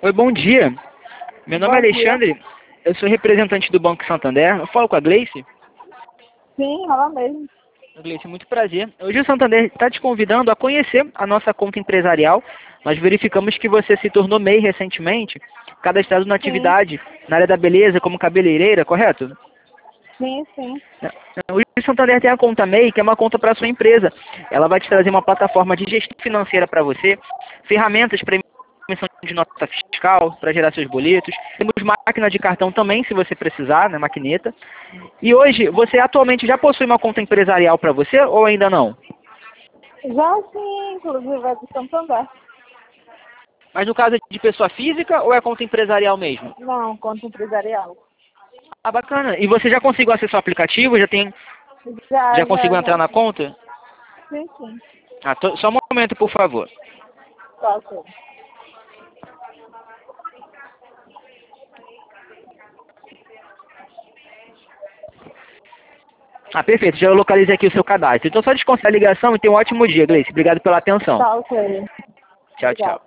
Oi, bom dia. Meu nome é Bom dia. Alexandre, eu sou representante do Banco Santander. Eu falo com a Gleice. Sim, ela mesmo. Gleice, muito prazer. Hoje o Santander está te convidando a conhecer a nossa conta empresarial. Nós verificamos que você se tornou MEI recentemente, cadastrado na Sim, atividade na área da beleza como cabeleireira, correto? sim. Hoje o Santander tem a conta MEI, que é uma conta para a sua empresa. Ela vai te trazer uma plataforma de gestão financeira para você, ferramentas para emissão de nota fiscal, para gerar seus boletos. Temos máquina de cartão também, se você precisar, né, maquineta. E hoje, você atualmente já possui uma conta empresarial para você ou ainda não? Já sim, inclusive é de Santander. Mas no caso é de pessoa física ou é conta empresarial mesmo? Não, conta empresarial. Ah, bacana. E você já conseguiu acessar o aplicativo? Já conseguiu entrar Já. na conta? Sim. Ah, só um momento, por favor. Tá, ok. Ah, perfeito. Já localizei aqui o seu cadastro. Então só descontar a ligação e tenha um ótimo dia, Gleice. Obrigado pela atenção. Tá, ok. Tchau, tchau. Obrigada.